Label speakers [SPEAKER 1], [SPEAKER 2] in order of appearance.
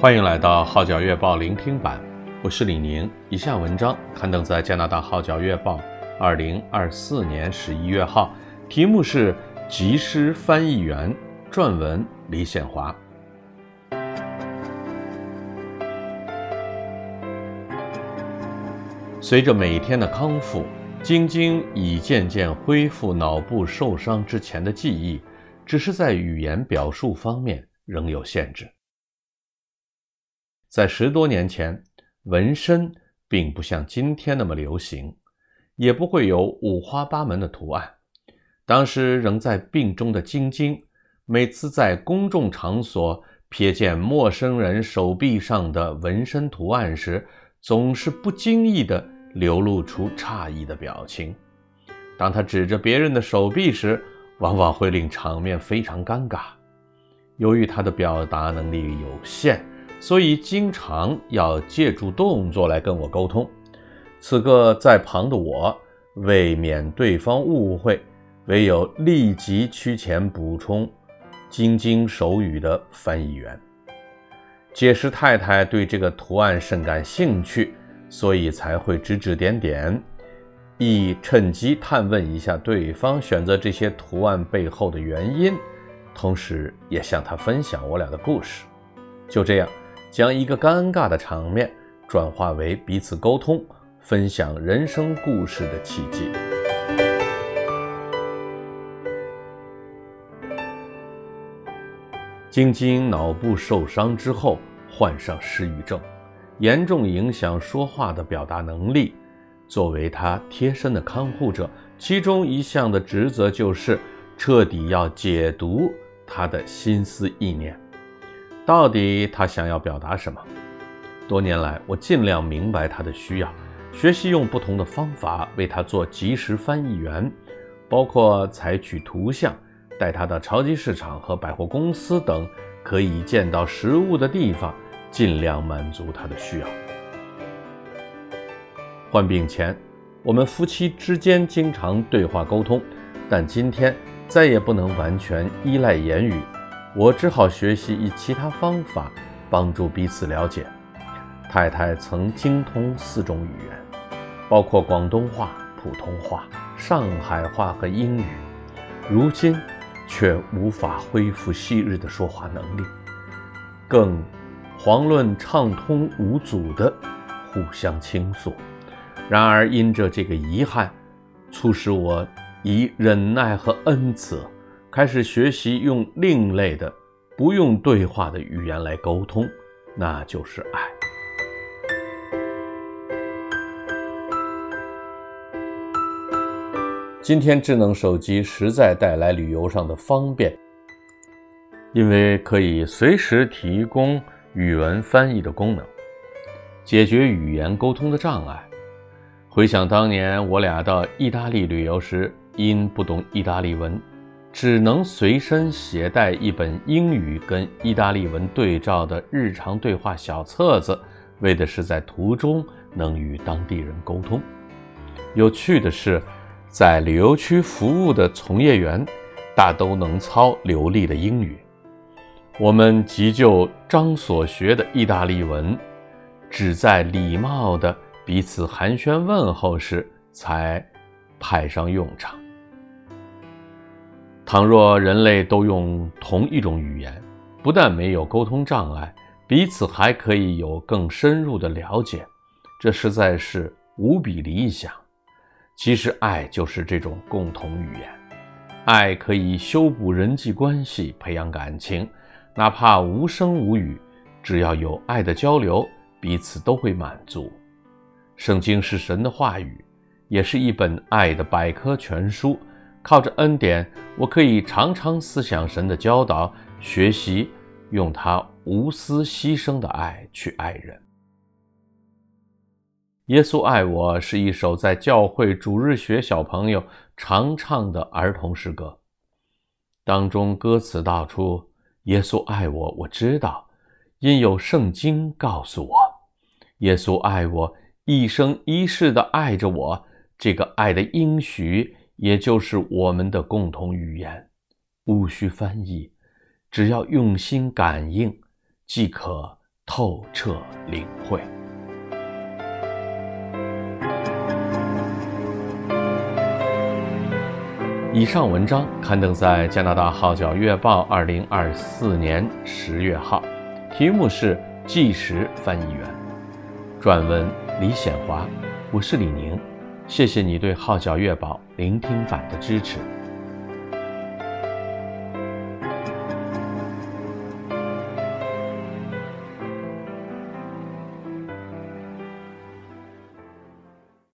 [SPEAKER 1] 欢迎来到号角月报聆听版，我是李宁。以下文章刊登在加拿大号角月报2024年11月号，题目是即时翻译员，撰文李显华。随着每天的康复，晶晶已渐渐恢复脑部受伤之前的记忆，只是在语言表述方面仍有限制。在10多年前，纹身并不像今天那么流行，也不会有五花八门的图案。当时仍在病中的晶晶，每次在公众场所瞥见陌生人手臂上的纹身图案时，总是不经意地流露出诧异的表情。当他指着别人的手臂时，往往会令场面非常尴尬。由于他的表达能力有限，所以经常要借助动作来跟我沟通。此刻在旁的我，为免对方误会，唯有立即趋前补充晶晶手语的翻译员。解释太太对这个图案甚感兴趣，所以才会指指点点，亦趁机探问一下对方选择这些图案背后的原因，同时也向他分享我俩的故事。就这样，将一个尴尬的场面转化为彼此沟通、分享人生故事的契机。晶晶脑部受伤之后患上失语症，严重影响说话的表达能力。作为他贴身的看护者，其中一项的职责就是彻底要解读他的心思意念。到底他想要表达什么？多年来，我尽量明白他的需要，学习用不同的方法为他做即时翻译员，包括采取图像，带他到超级市场和百货公司等可以见到实物的地方，尽量满足他的需要。患病前，我们夫妻之间经常对话沟通，但今天再也不能完全依赖言语，我只好学习以其他方法帮助彼此了解。太太曾精通4种语言，包括广东话、普通话、上海话和英语，如今却无法恢复昔日的说话能力，更遑论畅通无阻地互相倾诉。然而因着这个遗憾，促使我以忍耐和恩慈开始学习用另类的不用对话的语言来沟通，那就是爱。今天智能手机实在带来旅游上的方便，因为可以随时提供语文翻译的功能，解决语言沟通的障碍。回想当年我俩到意大利旅游时，因不懂意大利文，只能随身携带一本英语跟意大利文对照的日常对话小册子，为的是在途中能与当地人沟通。有趣的是，在旅游区服务的从业员大都能操流利的英语，我们急就张所学的意大利文，只在礼貌的彼此寒暄问候时才派上用场。倘若人类都用同一种语言，不但没有沟通障碍，彼此还可以有更深入的了解，这实在是无比理想。其实爱就是这种共同语言，爱可以修补人际关系，培养感情，哪怕无声无语，只要有爱的交流，彼此都会满足。圣经是神的话语，也是一本爱的百科全书，靠着恩典，我可以常常思想神的教导，学习用他无私牺牲的爱去爱人。耶稣爱我是一首在教会主日学小朋友常唱的儿童诗歌，当中歌词道出：耶稣爱我，我知道，因有圣经告诉我。耶稣爱我，一生一世地爱着我，这个爱的应许也就是我们的共同语言，无需翻译，只要用心感应，即可透彻领会。以上文章刊登在加拿大号角月报2024年10月号，题目是纪实翻译员，撰文李显华，我是李宁，谢谢你对号角月报聆听版的支持。